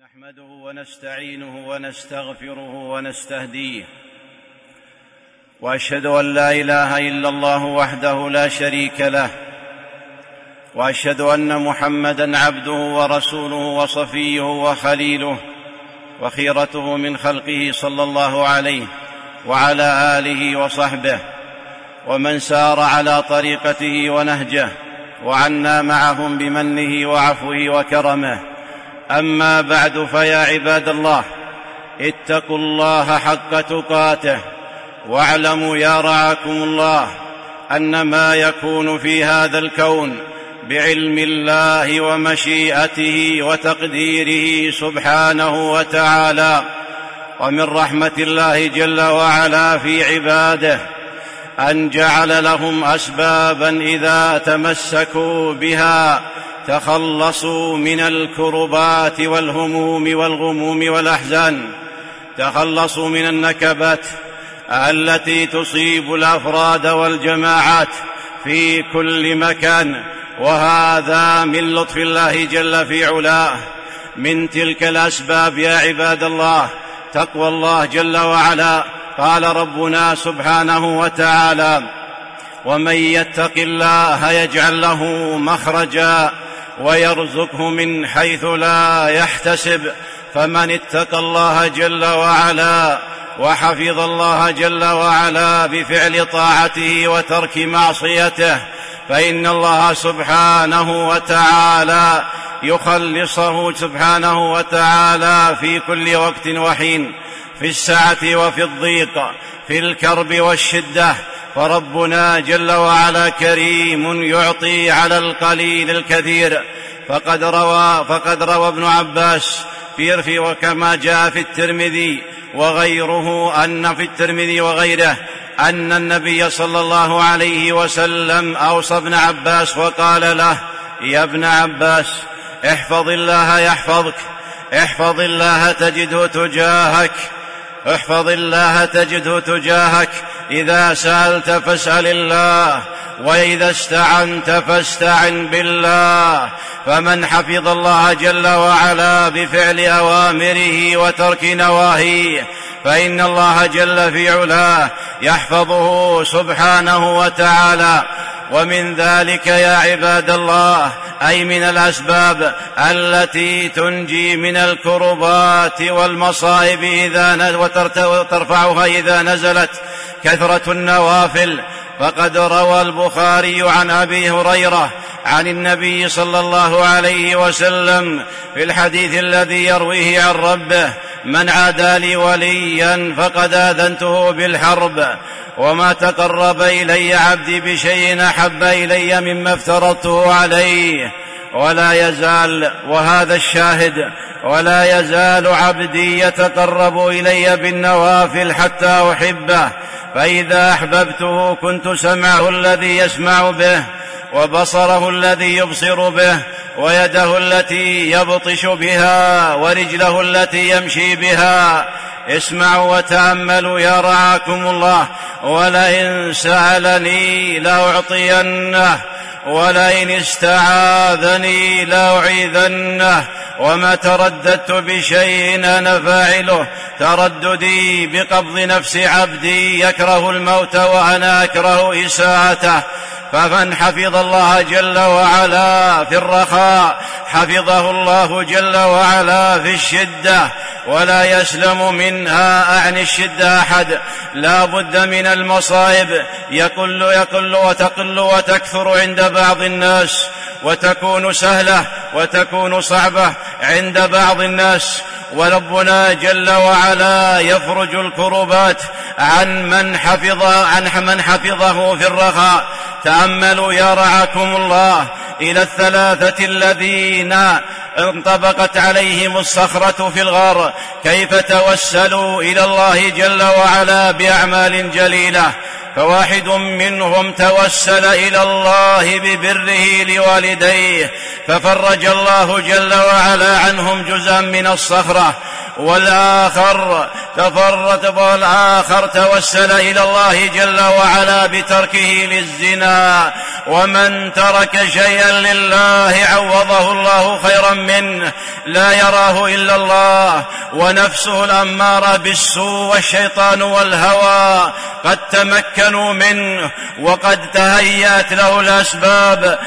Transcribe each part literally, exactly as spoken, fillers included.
نحمده ونستعينه ونستغفره ونستهديه، واشهد ان لا اله الا الله وحده لا شريك له، واشهد ان محمدا عبده ورسوله وصفيه وخليله وخيرته من خلقه صلى الله عليه وعلى اله وصحبه ومن سار على طريقته ونهجه وعنا معهم بمنه وعفوه وكرمه. أما بعد، فيا عباد الله، اتقوا الله حق تقاته، واعلموا يا رعاكم الله أن ما يكون في هذا الكون بعلم الله ومشيئته وتقديره سبحانه وتعالى، ومن رحمة الله جل وعلا في عباده أن جعل لهم أسبابا إذا تمسكوا بها تخلصوا من الكربات والهموم والغموم والأحزان، تخلصوا من النكبات التي تصيب الأفراد والجماعات في كل مكان، وهذا من لطف الله جل في علاه. من تلك الأسباب يا عباد الله تقوى الله جل وعلا. قال ربنا سبحانه وتعالى: ومن يتق الله يجعل له مخرجا ويرزقه من حيث لا يحتسب. فمن اتقى الله جل وعلا وحفظ الله جل وعلا بفعل طاعته وترك معصيته، فإن الله سبحانه وتعالى يخلصه سبحانه وتعالى في كل وقت وحين، في السعة وفي الضيق، في الكرب والشدة. فربنا جل وعلا كريم يعطي على القليل الكثير. فقد روى, فقد روى ابن عباس في وكما جاء في الترمذي وغيره أن في الترمذي وغيره أن النبي صلى الله عليه وسلم أوصى ابن عباس وقال له: يا ابن عباس، احفظ الله يحفظك، احفظ الله تجده تجاهك، احفظ الله تجده تجاهك، إذا سألت فاسأل الله، وإذا استعنت فاستعن بالله. فمن حفظ الله جل وعلا بفعل أوامره وترك نواهيه، فإن الله جل في علاه يحفظه سبحانه وتعالى. ومن ذلك يا عباد الله، أي من الأسباب التي تنجي من الكربات والمصائب إذا وترفعها إذا نزلت، كثرة النوافل. فقد روى البخاري عن أبي هريرة عن النبي صلى الله عليه وسلم في الحديث الذي يرويه عن ربه: من عادى لي وليا فقد آذنته بالحرب، وما تقرب إلي عبدي بشيء أحب إلي مما افترضته عليه. ولا يزال، وهذا الشاهد، ولا يزال عبدي يتقرب إلي بالنوافل حتى أحبه، فإذا أحببته كنت سمعه الذي يسمع به، وبصره الذي يبصر به، ويده التي يبطش بها، ورجله التي يمشي بها. اسمعوا وتأملوا يا رعاكم الله: ولئن سألني لأعطينه، ولئن استعاذني لأعيذنه، وما ترددت بشيء أنا فاعله ترددي بقبض نفس عبدي يكره الموت وأنا أكره إساءته. فمن حفظ الله جل وعلا في الرخاء حفظه الله جل وعلا في الشدة، ولا يسلم منها عن الشدة أحد. لا بد من المصائب، يقل يقل وتقل وتكثر عند بعض الناس، وتكون سهلة وتكون صعبة عند بعض الناس. وربنا جل وعلا يفرج الكربات عن من حفظ عن من حفظه في الرخاء. تأملوا يا رعاكم الله إلى الثلاثة الذين انطبقت عليهم الصخرة في الغار، كيف توسلوا إلى الله جل وعلا بأعمال جليلة. فواحد منهم توسل إلى الله ببره لوالديه، ففرج الله جل وعلا عنهم جزءا من الصخرة، والآخر تفرط والآخر توسل إلى الله جل وعلا بتركه للزنا. ومن ترك شيئا لله عوضه الله خيرا منه لا يراه إلا الله، ونفسه الأمارة بالسوء والشيطان والهوى قد تمكنوا منه وقد تهيأت له الأسباب،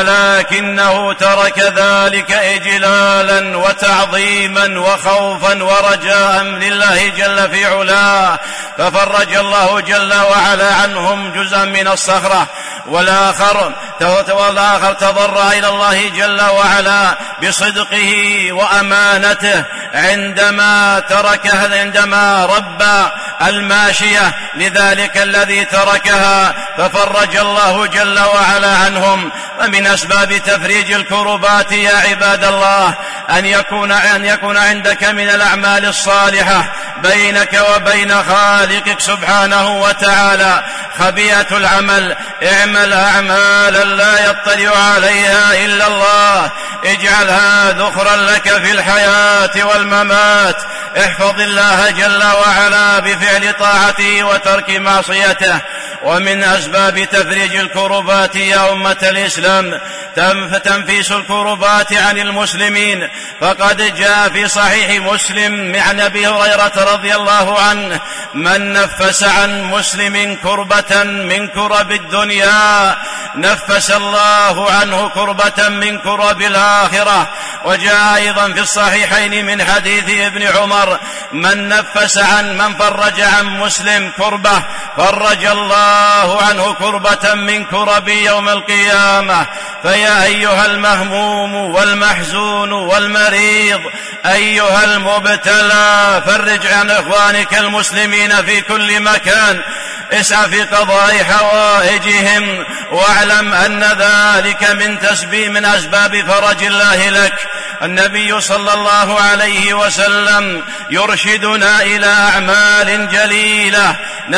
ولكنه ترك ذلك إجلالا وتعظيما وخوفا ورجاء لله جل في علاه، ففرج الله جل وعلا عنهم جزءا من الصخرة. والآخر والآخر تضرع إلى الله جل وعلا بصدقه وأمانته عندما تركها، عندما ربى الماشية لذلك الذي تركها، ففرج الله جل وعلا عنهم. ومن أسباب تفريج الكربات يا عباد الله أن يكون, أن يكون عندك من الأعمال الصالحة بينك وبين خالقك سبحانه وتعالى خبيئة العمل. اعمل أعمالا لا يطلع عليها إلا الله، اجعلها ذخرا لك في الحياة والممات. احفظ الله جل وعلا بفعل طاعته وترك معصيته. ومن أسباب تفريج الكربات يا أمة الإسلام تنفيس الكربات عن المسلمين، فقد جاء في صحيح مسلم عن أبي هريرة رضي الله عنه: من نفس عن مسلم كربة من كرب الدنيا نفس الله عنه كربة من كرب الآخرة. وجاء أيضا في الصحيحين من حديث ابن عمر: من نفس عن من فرج عن مسلم كربة فرج الله عنه كربة من كرب يوم القيامة. فيا أيها المهموم والمحزون والمريض، أيها المبتلى، فرج عن إخوانك المسلمين في كل مكان، اسعى في قضاء حوائجهم، واعلم أن ذلك من تسبيب من أسباب فرج الله لك. النبي صلى الله عليه وسلم يرشدنا إلى أعمال جليلة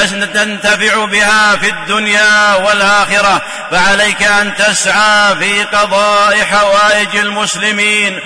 ننتفع بها في الدنيا والآخرة، فعليك أن تسعى في قضاء حوائج المسلمين،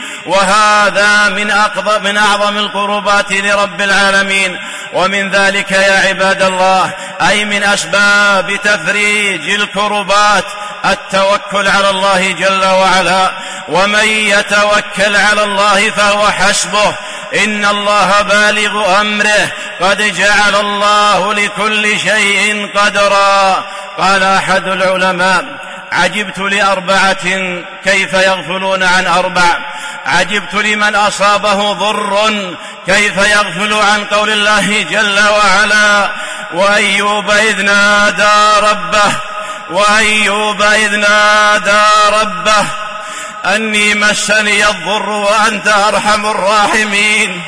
وهذا من أعظم من أعظم القربات لرب العالمين. ومن ذلك يا عباد الله، أي من أسباب تفريج الكربات، التوكل على الله جل وعلا. ومن يتوكل على الله فهو حسبه، إن الله بالغ أمره، قد جعل الله لكل شيء قدرا. قال أحد العلماء: عجبت لأربعة كيف يغفلون عن أربع، عجبت لمن أصابه ضر كيف يغفل عن قول الله جل وعلا: وأيوب إذ نادى ربه وأيوب إذ نادى ربه أني مسني الضر وأنت أرحم الراحمين.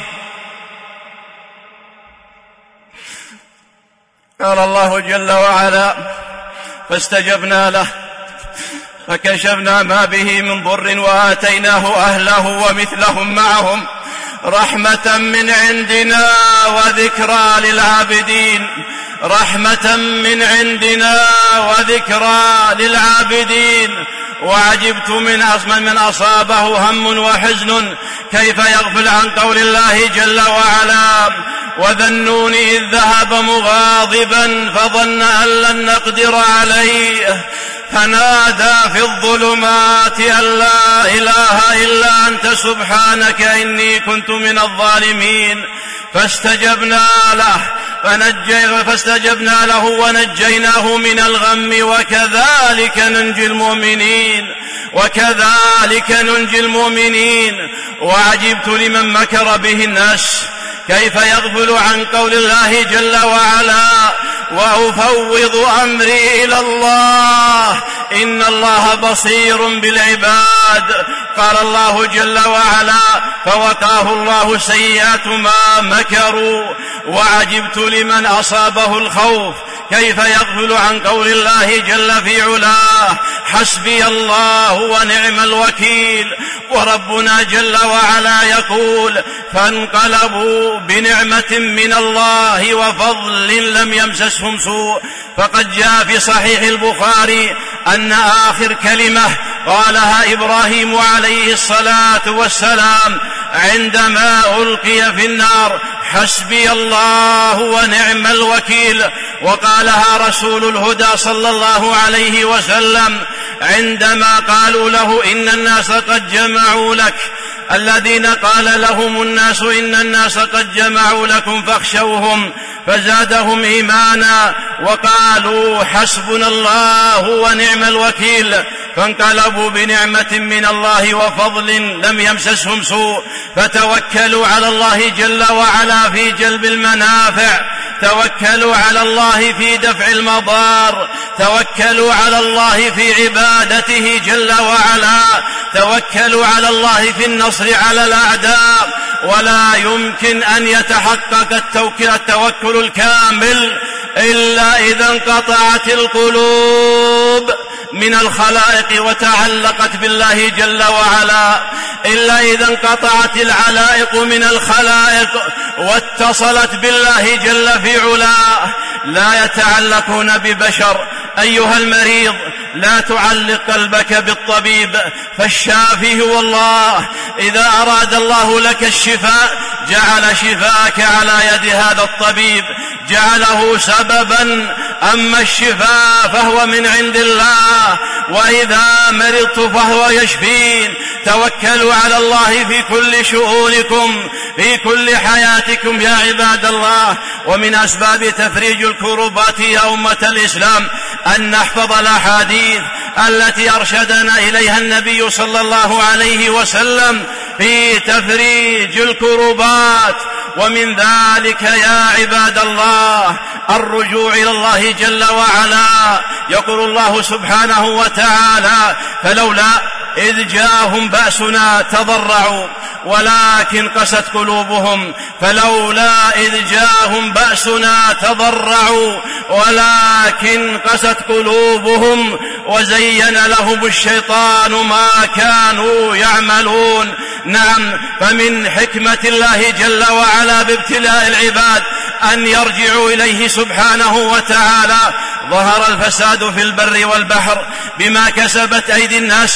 قال الله جل وعلا: فاستجبنا له فكشفنا ما به من ضر وآتيناه أهله ومثلهم معهم رحمة من عندنا وذكرى للعابدين، رحمة من عندنا وذكرى للعابدين. وعجبت من أصمن من أصابه هم وحزن كيف يغفل عن قول الله جل وعلا: وذنون إذ ذهب مغاضبا فظن أن لن نقدر عليه فنادى في الظلمات أن لا إله إلا أنت سبحانك إني كنت من الظالمين. فاستجبنا له فنجي فاستجبنا له ونجيناه من الغم، وكذلك ننجي المؤمنين وكذلك ننجي المؤمنين. وعجبت لمن مكر به الناس كيف يغفل عن قول الله جل وعلا: وأفوض أمري إلى الله إن الله بصير بالعباد. قال الله جل وعلا: فوقاه الله سيئات ما مكروا. وعجبت لمن أصابه الخوف كيف يغفل عن قول الله جل في علاه: حسبي الله ونعم الوكيل. وربنا جل وعلا يقول: فانقلبوا بنعمة من الله وفضل لم يمسسهم سوء. فقد جاء في صحيح البخاري أن آخر كلمة قالها إبراهيم عليه الصلاة والسلام: عندما ألقي في النار: حسبي الله ونعم الوكيل. وقالها رسول الهدى صلى الله عليه وسلم عندما قالوا له: إن الناس قد جمعوا لك. الذين قال لهم الناس: إن الناس قد جمعوا لكم فاخشوهم، فزادهم إيمانا وقالوا: حسبنا الله ونعم الوكيل. فانقلبوا بنعمة من الله وفضل لم يمسسهم سوء، فتوكلوا على الله جل وعلا في جلب المنافع، توكلوا على الله في دفع المضار، توكلوا على الله في عبادته جل وعلا، توكلوا على الله في النصر على الأعداء. ولا يمكن أن يتحقق التوكل الكامل إلا إذا انقطعت القلوب من الخلائق وتعلقت بالله جل وعلا، إلا إذا انقطعت العلائق من الخلائق واتصلت بالله جل في علاه. لا يتعلقون ببشر. أيها المريض، لا تعلق قلبك بالطبيب، فالشافي هو الله. إذا أراد الله لك الشفاء جعل شفاءك على يد هذا الطبيب، جعله سببا. أما الشفاء فهو من عند الله، وإذا مرضت فهو يشفين. توكلوا على الله في كل شؤونكم، في كل حياتكم يا عباد الله. ومن أسباب تفريج الكربات يا أمة الإسلام أن نحفظ الأحاديث التي أرشدنا إليها النبي صلى الله عليه وسلم في تفريج الكربات. ومن ذلك يا عباد الله الرجوع إلى الله جل وعلا. يقول الله سبحانه وتعالى: فلولا إذ جاءهم بأسنا تضرعوا ولكن قست قلوبهم. فلولا إذ جاءهم بأسنا تضرعوا ولكن قست قلوبهم وزين لهم الشيطان ما كانوا يعملون. نعم، فمن حكمة الله جل وعلا بابتلاء العباد أن يرجعوا إليه سبحانه وتعالى. ظهر الفساد في البر والبحر بما كسبت أيدي الناس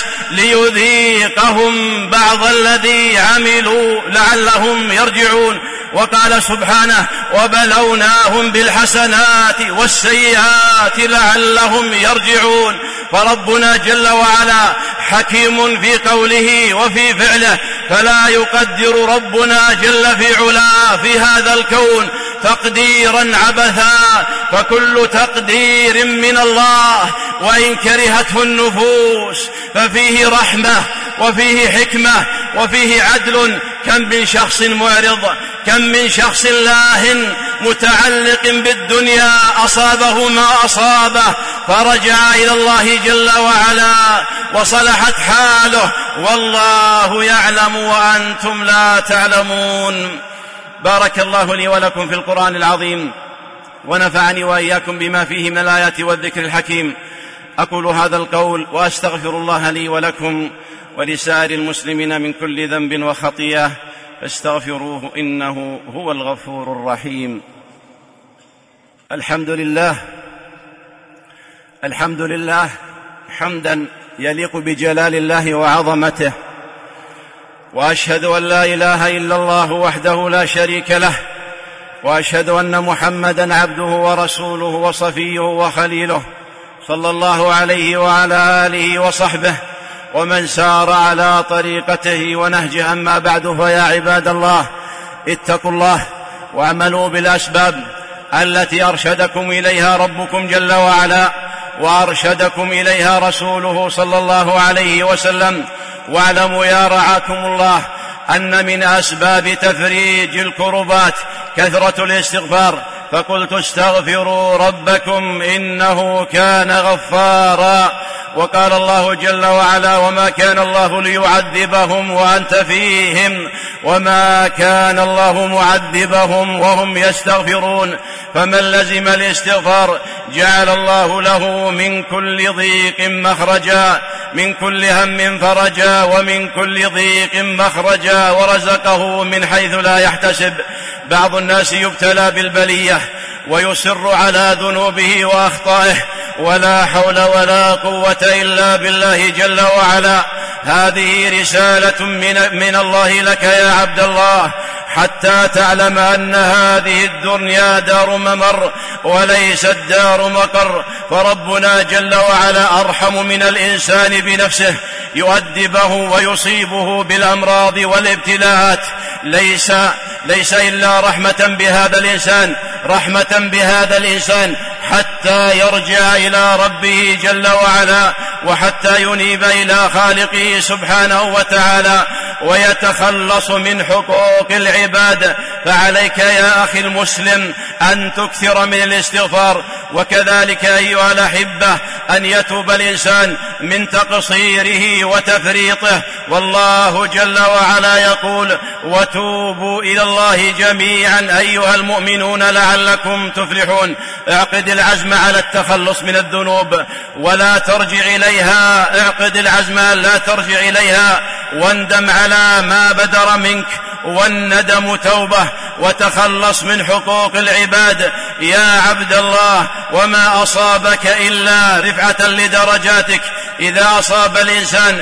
ليذيقهم بعض الذي عملوا لعلهم يرجعون. وقال سبحانه: وبلوناهم بالحسنات والسيئات لعلهم يرجعون. فربنا جل وعلا حكيم في قوله وفي فعله، فلا يقدر ربنا جل في علاه في هذا الكون تقديرا عبثا، فكل تقدير من الله وإن كرهته النفوس ففيه رحمة وفيه حكمة وفيه عدل. كم من شخص معرض، كم من شخص لاهٍ متعلق بالدنيا أصابه ما أصابه فرجع إلى الله جل وعلا وصلحت حاله، والله يعلم وأنتم لا تعلمون. بارك الله لي ولكم في القرآن العظيم، ونفعني وإياكم بما فيه من الآيات والذكر الحكيم. أقول هذا القول وأستغفر الله لي ولكم ولسائر المسلمين من كل ذنب وخطيئة، فاستغفروه إنه هو الغفور الرحيم. الحمد لله، الحمد لله حمدا يليق بجلال الله وعظمته، وأشهد أن لا إله إلا الله وحده لا شريك له، وأشهد أن محمدا عبده ورسوله وصفيه وخليله، صلى الله عليه وعلى آله وصحبه ومن سار على طريقته ونهجه. أما بعد، فيا عباد الله، اتقوا الله واعملوا بالأسباب التي أرشدكم إليها ربكم جل وعلا وأرشدكم إليها رسوله صلى الله عليه وسلم. واعلموا يا رعاكم الله أن من أسباب تفريج الكربات كثرة الاستغفار، فقلت استغفروا ربكم إنه كان غفارا. وقال الله جل وعلا: وما كان الله ليعذبهم وأنت فيهم وما كان الله معذبهم وهم يستغفرون. فمن لزم الاستغفار جعل الله له من كل ضيق مخرجا، من كل هم فرجا، ومن كل ضيق مخرجا، ورزقه من حيث لا يحتسب. بعض الناس يبتلى بالبلية ويصر على ذنوبه وأخطائه، ولا حول ولا قوة إلا بالله جل وعلا. هذه رسالة من, من الله لك يا عبد الله، حتى تعلم أن هذه الدنيا دار ممر وليست دار مقر. فربنا جل وعلا أرحم من الإنسان بنفسه، يؤدبه ويصيبه بالأمراض والابتلاءات، ليس, ليس إلا رحمة بهذا الإنسان، رحمة بهذا الإنسان حتى يرجع إلى ربه جل وعلا، وحتى ينيب إلى خالقه سبحانه وتعالى ويتخلص من حقوق العباد. فعليك يا أخي المسلم أن تكثر من الاستغفار، وكذلك أيها الأحبة أن يتوب الإنسان من تقصيره وتفريطه. والله جل وعلا يقول: وتوبوا إلى الله جميعا أيها المؤمنون لعلكم تفلحون. اعقد العزم على التخلص من الذنوب ولا ترجع إليها، اعقد العزم لا ترجع إليها، واندم على ما بدر منك، والندم توبة، وتخلص من حقوق العباد يا عبد الله. وما أصابك إلا رفعة لدرجاتك. إذا أصاب الإنسان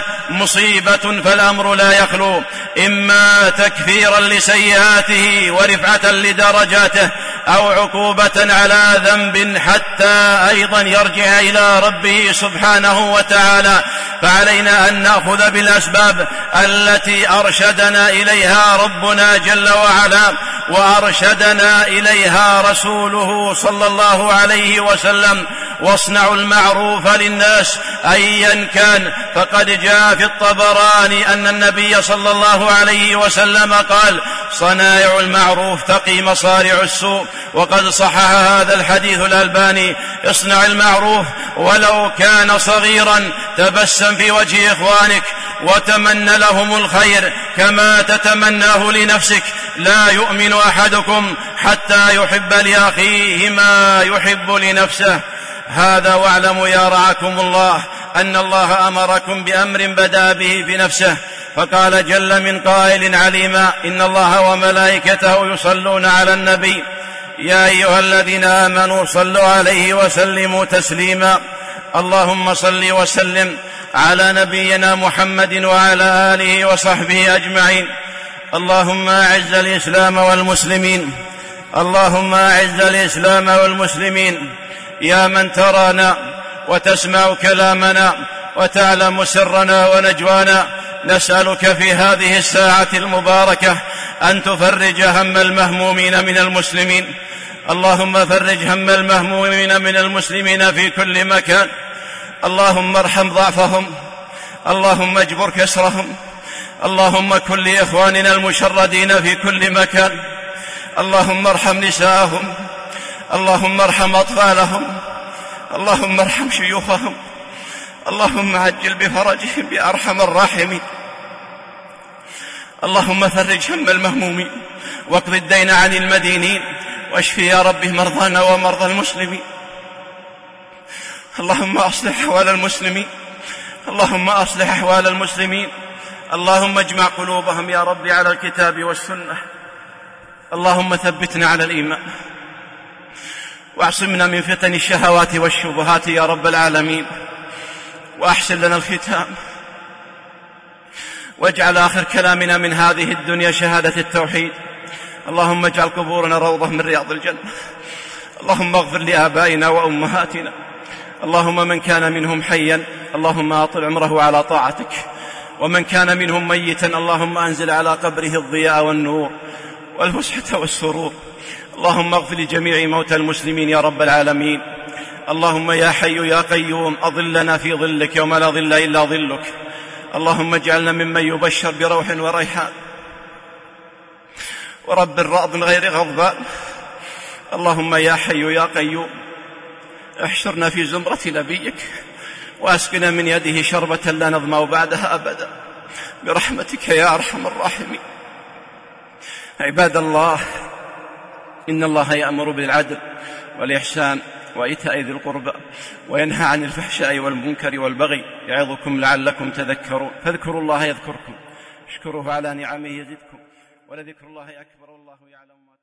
مصيبة فالأمر لا يخلو إما تكفيرا لسيئاته ورفعة لدرجاته، أو عقوبة على ذنب حتى أيضا يرجع إلى ربه سبحانه وتعالى. فعلينا أن نأخذ بالأسباب التي أرشدنا إليها ربنا جل وعلا وأرشدنا إليها رسوله صلى الله عليه وسلم. واصنعوا المعروف للناس أيا كان، فقد جاء في الطبراني أن النبي صلى الله عليه وسلم قال: صنائع المعروف تقي مصارع السوء. وقد صحح هذا الحديث الألباني. اصنع المعروف ولو كان صغيرا، تبسم في وجه إخوانك وتمنى لهم الخير كما تتمناه لنفسك. لا يؤمن أحدكم حتى يحب لأخيه ما يحب لنفسه. هذا واعلموا يا رعاكم الله أن الله أمركم بأمر بدأ به بنفسه، فقال جل من قائل عليما: إن الله وملائكته يصلون على النبي يا أيها الذين آمنوا صلوا عليه وسلموا تسليما. اللهم صل وسلم على نبينا محمد وعلى آله وصحبه أجمعين. اللهم أعز الإسلام والمسلمين، اللهم أعز الإسلام والمسلمين. يا من ترانا وتسمع كلامنا وتعلم سرنا ونجوانا، نسألك في هذه الساعة المباركة أن تفرج هم المهمومين من المسلمين. اللهم فرج هم المهمومين من المسلمين في كل مكان. اللهم ارحم ضعفهم، اللهم اجبر كسرهم، اللهم كن لإخواننا المشردين في كل مكان. اللهم ارحم نساءهم، اللهم ارحم أطفالهم، اللهم ارحم شيوخهم، اللهم عجل بفرجهم يا أرحم الراحمين. اللهم فرج هم المهمومين واقض الدين عن المدينين، واشف يا رب مرضانا ومرضى المسلمين. اللهم أصلح أحوال المسلمين، اللهم أصلح أحوال المسلمين. اللهم اجمع قلوبهم يا رب على الكتاب والسنة. اللهم ثبتنا على الإيمان واعصمنا من فتن الشهوات والشبهات يا رب العالمين، وأحسن لنا الختام، واجعل آخر كلامنا من هذه الدنيا شهادة التوحيد. اللهم اجعل قبورنا روضة من رياض الجنة. اللهم اغفر لآبائنا وأمهاتنا. اللهم من كان منهم حيا اللهم أطل عمره على طاعتك، ومن كان منهم ميتا اللهم أنزل على قبره الضياء والنور والفسحة والسرور. اللهم اغفر لجميع موتى المسلمين يا رب العالمين. اللهم يا حي يا قيوم أظلنا في ظلك يوم لا ظل إلا ظلك. اللهم اجعلنا ممن يبشر بروح وريحان ورب الرعد من غير غضبان. اللهم يا حي يا قيوم احشرنا في زمرة نبيك، واسقنا من يده شربة لا نظمأ بعدها أبدا برحمتك يا أرحم الراحمين. عباد الله، إن الله يأمر بالعدل والإحسان وإيتاء ذي القربى وينهى عن الفحشاء والمنكر والبغي، يعظكم لعلكم تذكرون. فاذكروا الله يذكركم، اشكروه على نعمه يزدكم، ولذكر الله أكبر والله يعلم ما